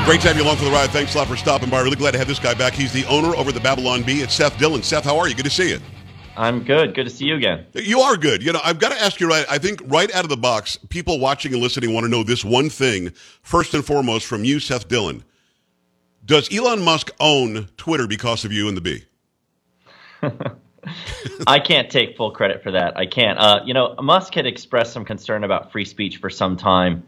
Great to have you along for the ride. Thanks a lot for stopping by. Really glad to have this guy back. He's the owner over at the Babylon Bee. It's Seth Dillon. Seth, how are you? Good to see you. I'm good. Good to see you again. You are good. You know, I've got to ask you, right, I think right out of the box, people watching and listening want to know this one thing, first and foremost, from you, Seth Dillon. Does Elon Musk own Twitter because of you and the Bee? I can't take full credit for that. I can't. Musk had expressed some concern about free speech for some time.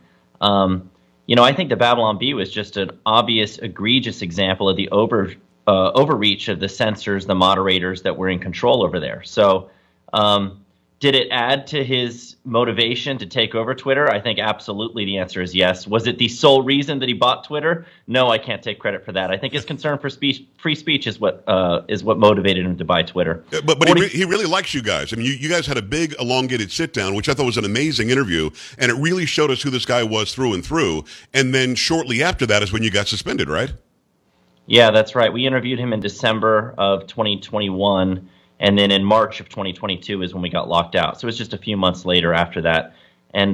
I think the Babylon Bee was just an obvious, egregious example of the overreach of the censors, the moderators that were in control over there. So did it add to his motivation to take over Twitter? I think absolutely the answer is yes. Was it the sole reason that he bought Twitter? No, I can't take credit for that. I think his concern for free speech is what motivated him to buy Twitter. But he really likes you guys. I mean, you guys had a big elongated sit down, which I thought was an amazing interview, and it really showed us who this guy was through and through. And then shortly after that is when you got suspended, right? Yeah, that's right. We interviewed him in December of 2021. And then in March of 2022 is when we got locked out. So it was just a few months later after that. And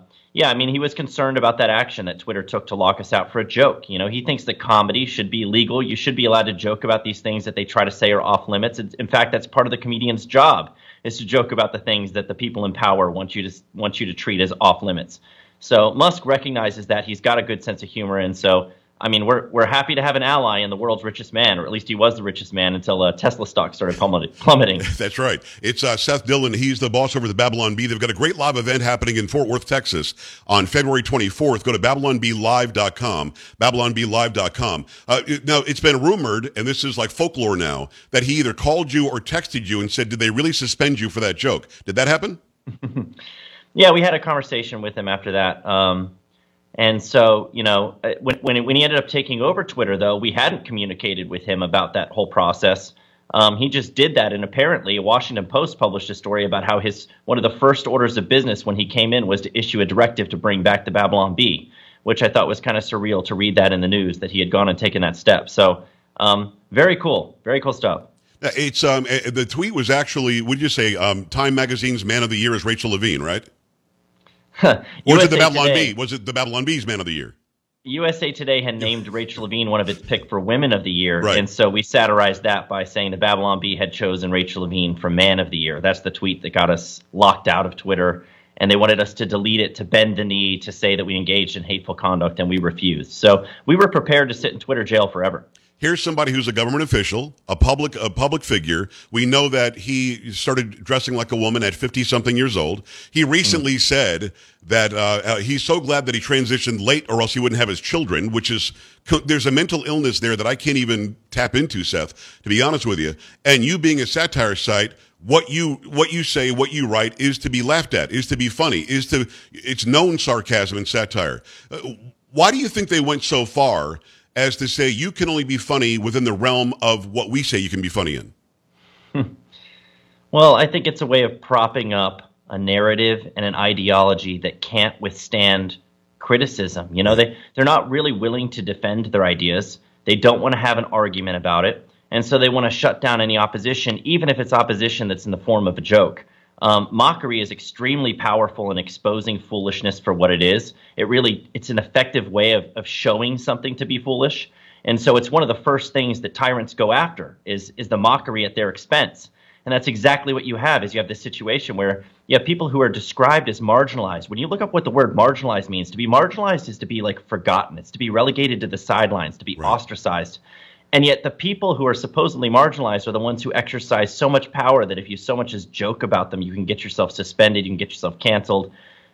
he was concerned about that action that Twitter took to lock us out for a joke. You know, he thinks that comedy should be legal. You should be allowed to joke about these things that they try to say are off limits. In fact, that's part of the comedian's job, is to joke about the things that the people in power want you to treat as off limits. So Musk recognizes that. He's got a good sense of humor, and so we're happy to have an ally in the world's richest man, or at least he was the richest man until Tesla stock started plummeting. That's right. It's Seth Dillon. He's the boss over the Babylon Bee. They've got a great live event happening in Fort Worth, Texas on February 24th. Go to BabylonBeeLive.com, BabylonBeeLive.com. Now, it's been rumored, and this is like folklore now, that he either called you or texted you and said, did they really suspend you for that joke? Did that happen? Yeah, we had a conversation with him after that. And so, when he ended up taking over Twitter, though, we hadn't communicated with him about that whole process. He just did that, and apparently, Washington Post published a story about how one of the first orders of business when he came in was to issue a directive to bring back the Babylon Bee, which I thought was kind of surreal to read that in the news, that he had gone and taken that step. So, very cool stuff. It's the tweet was actually, would you say, Time Magazine's Man of the Year is Rachel Levine, right? Or was it the Babylon Bee? Was it the Babylon Bee's Man of the Year? USA Today had named Rachel Levine one of its pick for Women of the Year, right. And so we satirized that by saying the Babylon Bee had chosen Rachel Levine for Man of the Year. That's the tweet that got us locked out of Twitter, and they wanted us to delete it, to bend the knee, to say that we engaged in hateful conduct, and we refused. So we were prepared to sit in Twitter jail forever. Here's somebody who's a government official, a public figure. We know that he started dressing like a woman at 50-something years old. He recently said that he's so glad that he transitioned late, or else he wouldn't have his children, which is, there's a mental illness there that I can't even tap into, Seth, to be honest with you. And you being a satire site, what you say, what you write is to be laughed at, is to be funny, it's known sarcasm and satire. Why do you think they went so far as to say you can only be funny within the realm of what we say you can be funny in? Well, I think it's a way of propping up a narrative and an ideology that can't withstand criticism. You know, they're not really willing to defend their ideas. They don't want to have an argument about it. And so they want to shut down any opposition, even if it's opposition that's in the form of a joke. Mockery is extremely powerful in exposing foolishness for what it is. It's an effective way of showing something to be foolish. And so it's one of the first things that tyrants go after is the mockery at their expense. And that's exactly what you have, is you have this situation where you have people who are described as marginalized. When you look up what the word marginalized means, to be marginalized is to be like forgotten. It's to be relegated to the sidelines, to be ostracized. And yet the people who are supposedly marginalized are the ones who exercise so much power that if you so much as joke about them, you can get yourself suspended, you can get yourself canceled.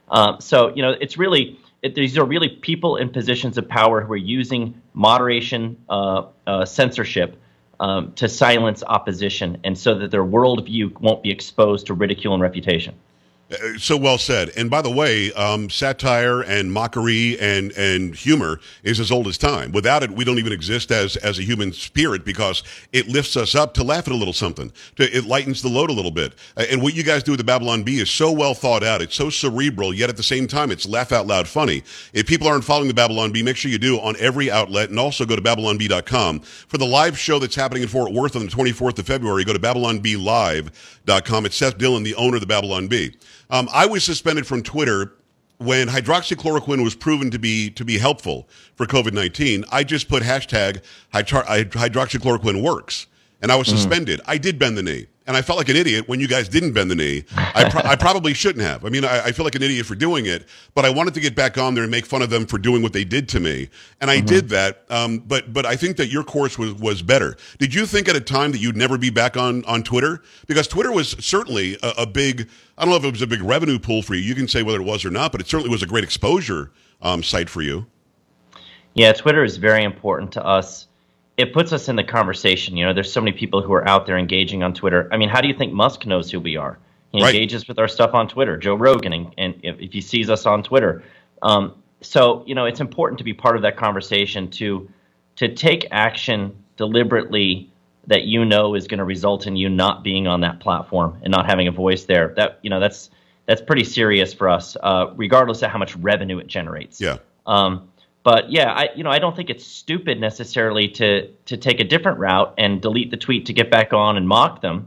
These are really people in positions of power who are using moderation, censorship to silence opposition, and so that their worldview won't be exposed to ridicule and refutation. So well said. And by the way, satire and mockery and humor is as old as time. Without it, we don't even exist as a human spirit, because it lifts us up to laugh at a little something. It lightens the load a little bit. And what you guys do with the Babylon Bee is so well thought out. It's so cerebral, yet at the same time, it's laugh out loud funny. If people aren't following the Babylon Bee, make sure you do on every outlet, and also go to BabylonBee.com. For the live show that's happening in Fort Worth on the 24th of February, go to BabylonBeeLive.com. It's Seth Dillon, the owner of the Babylon Bee. I was suspended from Twitter when hydroxychloroquine was proven to be helpful for COVID-19, I just put hashtag hydroxychloroquine works, and I was suspended. I did bend the knee, and I felt like an idiot when you guys didn't bend the knee. I probably shouldn't have. I mean, I feel like an idiot for doing it, but I wanted to get back on there and make fun of them for doing what they did to me, and I did that. But I think that your course was better. Did you think at a time that you'd never be back on Twitter? Because Twitter was certainly a big, I don't know if it was a big revenue pool for you. You can say whether it was or not, but it certainly was a great exposure site for you. Yeah, Twitter is very important to us. It puts us in the conversation. You know, there's so many people who are out there engaging on Twitter. I mean, how do you think Musk knows who we are? He engages with our stuff on Twitter. Joe Rogan, and if he sees us on Twitter. So, you know, it's important to be part of that conversation, to take action deliberately that you know is going to result in you not being on that platform and not having a voice there. That, you know, that's pretty serious for us, regardless of how much revenue it generates. Yeah. But yeah, I don't think it's stupid necessarily to take a different route and delete the tweet to get back on and mock them.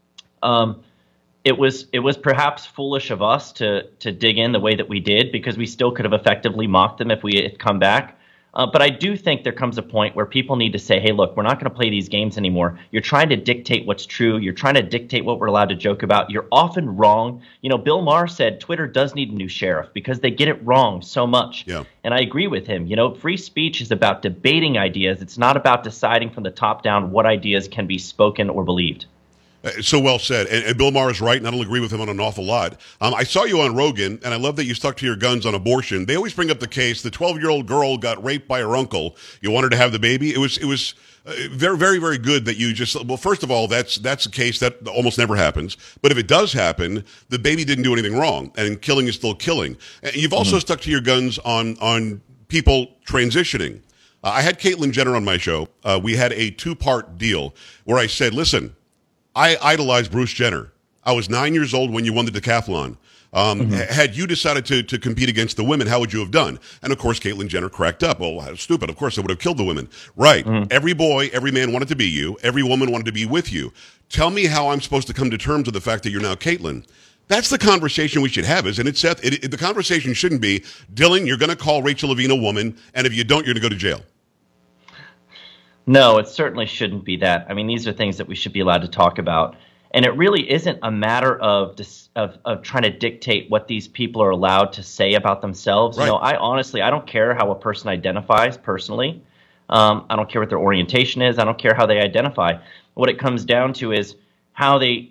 It was perhaps foolish of us to dig in the way that we did, because we still could have effectively mocked them if we had come back. But I do think there comes a point where people need to say, hey, look, we're not going to play these games anymore. You're trying to dictate what's true. You're trying to dictate what we're allowed to joke about. You're often wrong. You know, Bill Maher said Twitter does need a new sheriff because they get it wrong so much. Yeah. And I agree with him. You know, free speech is about debating ideas. It's not about deciding from the top down what ideas can be spoken or believed. So well said. And Bill Maher is right, and I don't agree with him on an awful lot. I saw you on Rogan, and I love that you stuck to your guns on abortion. They always bring up the case, the 12-year-old girl got raped by her uncle. You want her to have the baby? It was very, very, very good that you just, well, first of all, that's a case that almost never happens. But if it does happen, the baby didn't do anything wrong, and killing is still killing. And you've also stuck to your guns on people transitioning. I had Caitlyn Jenner on my show. We had a 2-part deal where I said, listen, I idolized Bruce Jenner. I was 9 years old when you won the decathlon. Had you decided to compete against the women, how would you have done? And of course, Caitlyn Jenner cracked up. Well, how stupid. Of course, I would have killed the women. Right. Every boy, every man wanted to be you. Every woman wanted to be with you. Tell me how I'm supposed to come to terms with the fact that you're now Caitlyn. That's the conversation we should have, isn't it, Seth? The conversation shouldn't be, Dylan, you're going to call Rachel Levine a woman, and if you don't, you're going to go to jail. No, it certainly shouldn't be that. I mean, these are things that we should be allowed to talk about. And it really isn't a matter of trying to dictate what these people are allowed to say about themselves. Right. You know, I don't care how a person identifies personally. I don't care what their orientation is. I don't care how they identify. What it comes down to is how they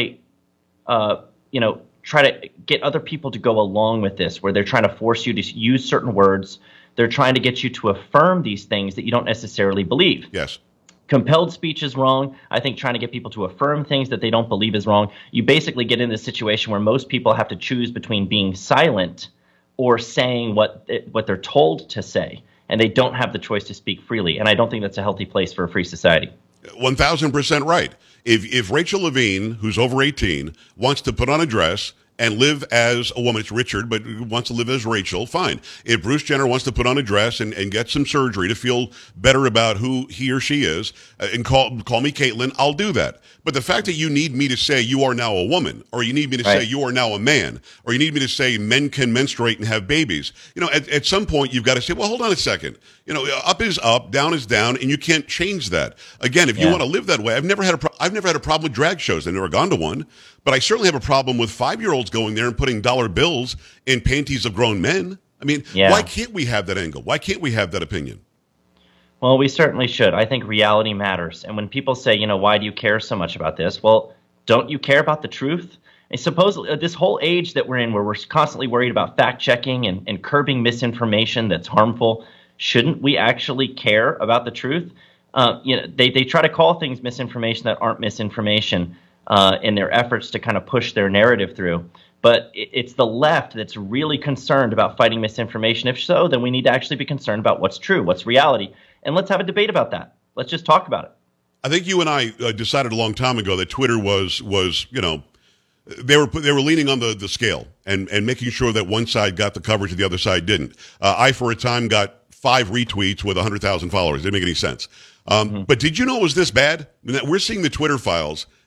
try to get other people to go along with this, where they're trying to force you to use certain words. They're trying to get you to affirm these things that you don't necessarily believe. Yes. Compelled speech is wrong. I think trying to get people to affirm things that they don't believe is wrong. You basically get in a situation where most people have to choose between being silent or saying what they're told to say, and they don't have the choice to speak freely. And I don't think that's a healthy place for a free society. 1,000% right. If Rachel Levine, who's over 18, wants to put on a dress and live as a woman, it's Richard, but wants to live as Rachel, fine. If Bruce Jenner wants to put on a dress and get some surgery to feel better about who he or she is, and call me Caitlyn, I'll do that. But the fact that you need me to say you are now a woman, or you need me to say you are now a man, or you need me to say men can menstruate and have babies, you know, at some point you've got to say, well, hold on a second. You know, up is up, down is down, and you can't change that. Again, if you want to live that way, I've never had a problem with drag shows. I've never gone to one, but I certainly have a problem with 5-year-olds going there and putting dollar bills in panties of grown men. I mean, why can't we have that angle? Why can't we have that opinion? Well, we certainly should. I think reality matters. And when people say, you know, why do you care so much about this? Well, don't you care about the truth? And suppose this whole age that we're in, where we're constantly worried about fact-checking and curbing misinformation that's harmful, shouldn't we actually care about the truth? They try to call things misinformation that aren't misinformation in their efforts to kind of push their narrative through. But it's the left that's really concerned about fighting misinformation. If so, then we need to actually be concerned about what's true, what's reality. And let's have a debate about that. Let's just talk about it. I think you and I decided a long time ago that Twitter was you know, they were leaning on the scale and making sure that one side got the coverage and the other side didn't. I, for a time, got 5 retweets with 100,000 followers. It didn't make any sense. But did you know it was this bad? I mean, we're seeing the Twitter files,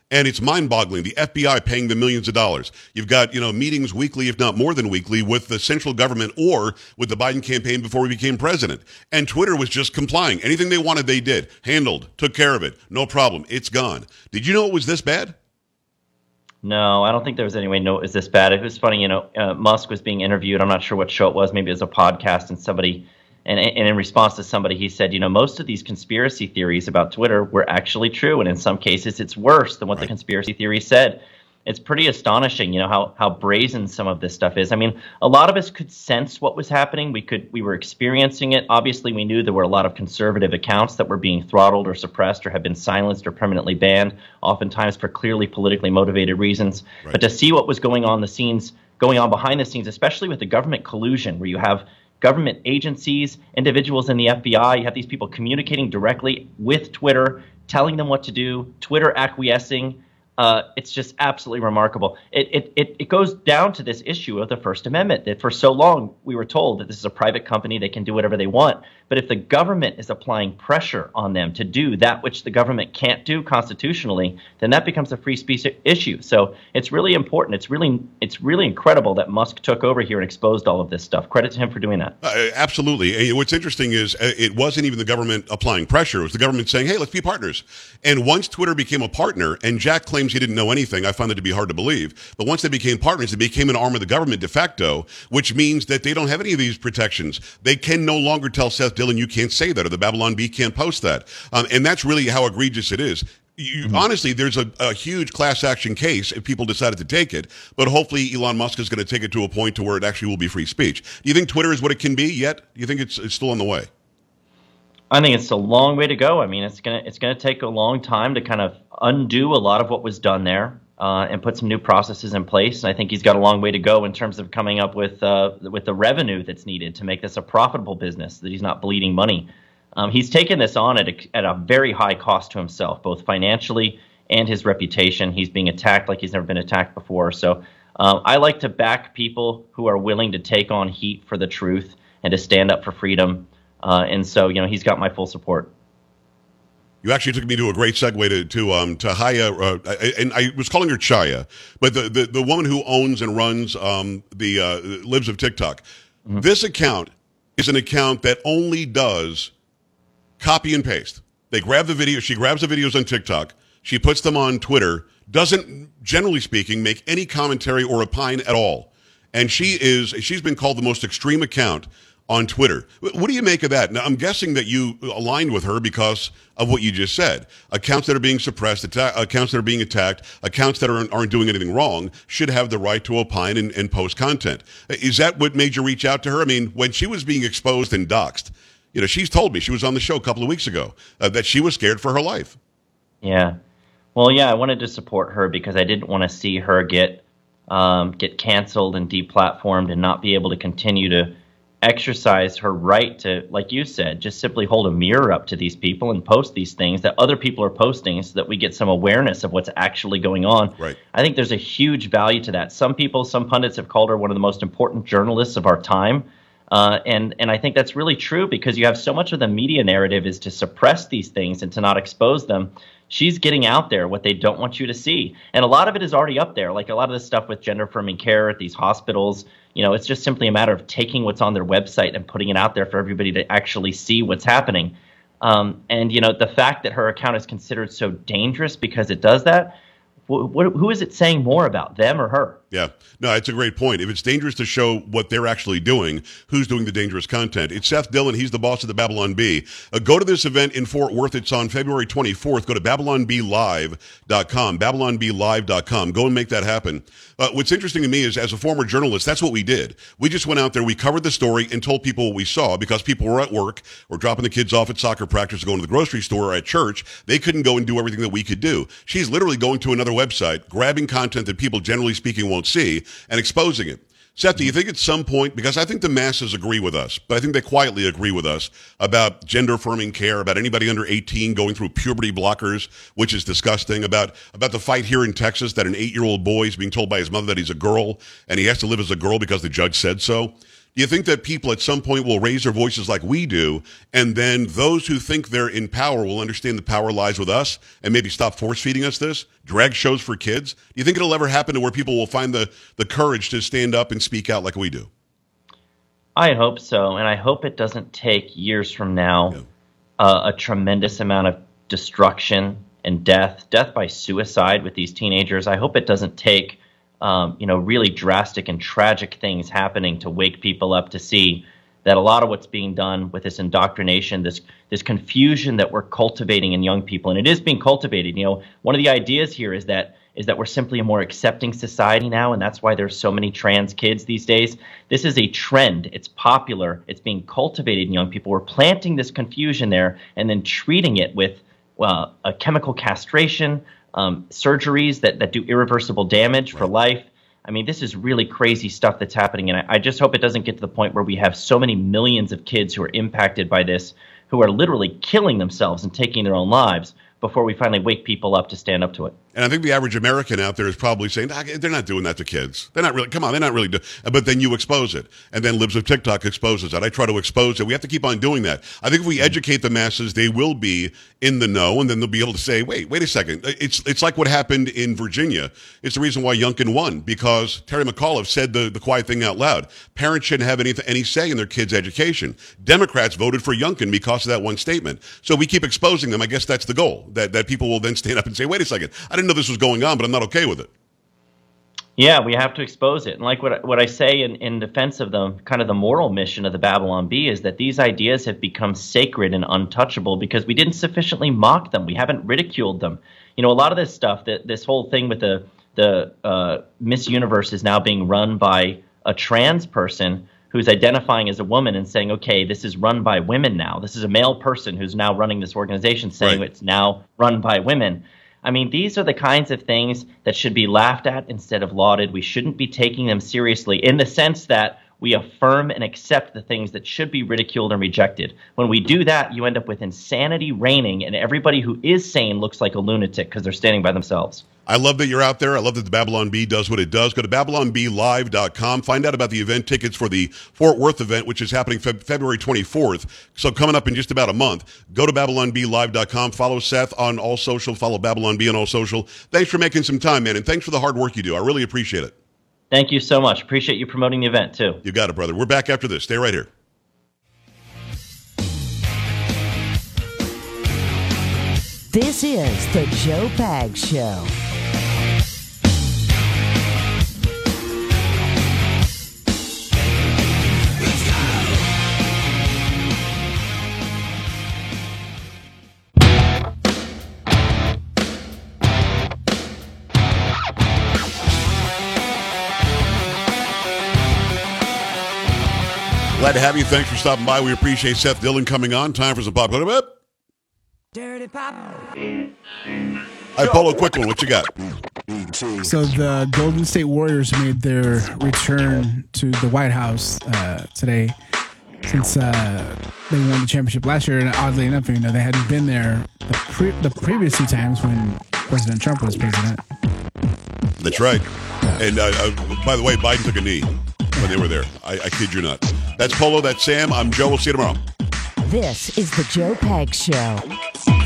And it's mind-boggling. The FBI paying them millions of dollars. You've got, meetings weekly, if not more than weekly, with the central government or with the Biden campaign before he became president. And Twitter was just complying. Anything they wanted, they did. Handled. Took care of it. No problem. It's gone. Did you know it was this bad? No, I don't think there was any way to know it was this bad. It was funny, Musk was being interviewed. I'm not sure what show it was. Maybe it was a podcast, and somebody, and in response to somebody, he said, most of these conspiracy theories about Twitter were actually true, and in some cases, it's worse than what the conspiracy theory said. It's pretty astonishing, how brazen some of this stuff is. I mean, a lot of us could sense what was happening. We were experiencing it. Obviously, we knew there were a lot of conservative accounts that were being throttled or suppressed or have been silenced or permanently banned, oftentimes for clearly politically motivated reasons. Right. But to see what was going on behind the scenes, especially with the government collusion, where you have government agencies, individuals in the FBI, you have these people communicating directly with Twitter, telling them what to do, Twitter acquiescing. It's just absolutely remarkable. It goes down to this issue of the First Amendment, that for so long we were told that this is a private company, they can do whatever they want. But if the government is applying pressure on them to do that which the government can't do constitutionally, then that becomes a free speech issue. So it's really important. It's really incredible that Musk took over here and exposed all of this stuff. Credit to him for doing that. Absolutely. What's interesting is it wasn't even the government applying pressure. It was the government saying, hey, let's be partners. And once Twitter became a partner, and Jack claims he didn't know anything, I find that to be hard to believe. But once they became partners, it became an arm of the government de facto, which means that they don't have any of these protections. They can no longer tell Seth Dillon, you can't say that, or the Babylon Bee can't post that. And that's really how egregious it is. Honestly, there's a huge class action case if people decided to take it, but hopefully Elon Musk is going to take it to a point to where it actually will be free speech. Do you think Twitter is what it can be yet? Do you think it's still on the way? I think it's a long way to go. I mean, it's gonna take a long time to kind of undo a lot of what was done there and put some new processes in place. And I think he's got a long way to go in terms of coming up with the revenue that's needed to make this a profitable business, that he's not bleeding money. He's taken this on at a very high cost to himself, both financially and his reputation. He's being attacked like he's never been attacked before. So I like to back people who are willing to take on heat for the truth and to stand up for freedom. And so, he's got my full support. You actually took me to a great segue to Chaya, and I was calling her Chaya, but the woman who owns and runs the Libs of TikTok. Mm-hmm. This account is an account that only does copy and paste. They grab the video. She grabs the videos on TikTok. She puts them on Twitter. Doesn't, generally speaking, make any commentary or opine at all. And she's been called the most extreme account on Twitter. What do you make of that? Now, I'm guessing that you aligned with her because of what you just said. Accounts that are being suppressed, accounts that are being attacked, accounts that aren't doing anything wrong should have the right to opine and post content. Is that what made you reach out to her? I mean, when she was being exposed and doxxed, she's told me, she was on the show a couple of weeks ago, that she was scared for her life. Yeah. Well, yeah, I wanted to support her because I didn't want to see her get canceled and deplatformed and not be able to continue to exercise her right to, like you said, just simply hold a mirror up to these people and post these things that other people are posting so that we get some awareness of what's actually going on. Right. I think there's a huge value to that. Some pundits have called her one of the most important journalists of our time. And I think that's really true because you have so much of the media narrative is to suppress these things and to not expose them. She's getting out there what they don't want you to see. And a lot of it is already up there, like a lot of this stuff with gender affirming care at these hospitals. It's just simply a matter of taking what's on their website and putting it out there for everybody to actually see what's happening. And the fact that her account is considered so dangerous because it does that, who is it saying more about, them or her? Yeah. No, it's a great point. If it's dangerous to show what they're actually doing, who's doing the dangerous content? It's Seth Dillon. He's the boss of the Babylon Bee. Go to this event in Fort Worth. It's on February 24th. Go to BabylonBeeLive.com, BabylonBeeLive.com. Go and make that happen. What's interesting to me is, as a former journalist, that's what we did. We just went out there, we covered the story, and told people what we saw because people were at work or dropping the kids off at soccer practice or going to the grocery store or at church. They couldn't go and do everything that we could do. She's literally going to another website, grabbing content that people generally speaking won't see, and exposing it. Seth, do you think at some point, because I think the masses agree with us, but I think they quietly agree with us about gender affirming care, about anybody under 18 going through puberty blockers, which is disgusting, about the fight here in Texas that an 8-year-old boy is being told by his mother that he's a girl and he has to live as a girl because the judge said so. Do you think that people at some point will raise their voices like we do, and then those who think they're in power will understand the power lies with us and maybe stop force feeding us this? Drag shows for kids? Do you think it'll ever happen to where people will find the courage to stand up and speak out like we do? I hope so, and I hope it doesn't take years from now a tremendous amount of destruction and death by suicide with these teenagers. I hope it doesn't take really drastic and tragic things happening to wake people up to see that a lot of what's being done with this indoctrination, this confusion that we're cultivating in young people, and it is being cultivated. One of the ideas here is that we're simply a more accepting society now, and that's why there's so many trans kids these days. This is a trend. It's popular. It's being cultivated in young people. We're planting this confusion there and then treating it with a chemical castration, surgeries that do irreversible damage for life. I mean, this is really crazy stuff that's happening, and I just hope it doesn't get to the point where we have so many millions of kids who are impacted by this, who are literally killing themselves and taking their own lives before we finally wake people up to stand up to it. And I think the average American out there is probably saying, they're not doing that to kids. They're not really, come on, they're not really doing. But then you expose it. And then Libs of TikTok exposes that. I try to expose it. We have to keep on doing that. I think if we educate the masses, they will be in the know, and then they'll be able to say, wait a second. It's like what happened in Virginia. It's the reason why Youngkin won, because Terry McAuliffe said the quiet thing out loud. Parents shouldn't have any say in their kids' education. Democrats voted for Youngkin because of that one statement. So we keep exposing them. I guess that's the goal, that people will then stand up and say, wait a second, I didn't know this was going on, but I'm not okay with it. Yeah, we have to expose it. And like what I say in defense of the kind of the moral mission of the Babylon Bee is that these ideas have become sacred and untouchable because we didn't sufficiently mock them. We haven't ridiculed them. A lot of this stuff, this whole thing with the Miss Universe is now being run by a trans person who's identifying as a woman and saying, okay, this is run by women now. This is a male person who's now running this organization saying It's now run by women. I mean, these are the kinds of things that should be laughed at instead of lauded. We shouldn't be taking them seriously in the sense that we affirm and accept the things that should be ridiculed and rejected. When we do that, you end up with insanity reigning, and everybody who is sane looks like a lunatic because they're standing by themselves. I love that you're out there. I love that the Babylon Bee does what it does. Go to BabylonBeeLive.com. Find out about the event tickets for the Fort Worth event, which is happening February 24th. So coming up in just about a month. Go to BabylonBeeLive.com. Follow Seth on all social. Follow Babylon Bee on all social. Thanks for making some time, man, and thanks for the hard work you do. I really appreciate it. Thank you so much. Appreciate you promoting the event, too. You got it, brother. We're back after this. Stay right here. This is the Joe Pags Show. Glad to have you. Thanks for stopping by. We appreciate Seth Dillon coming on. Time for some pop culture. Dirty pop. Hi, Polo, quick one. What you got? So the Golden State Warriors made their return to the White House today, since they won the championship last year. And oddly enough, they hadn't been there the previous two times when President Trump was president. That's right. And by the way, Biden took a knee when they were there. I kid you not. That's Polo. That's Sam. I'm Joe. We'll see you tomorrow. This is the Joe Pags Show.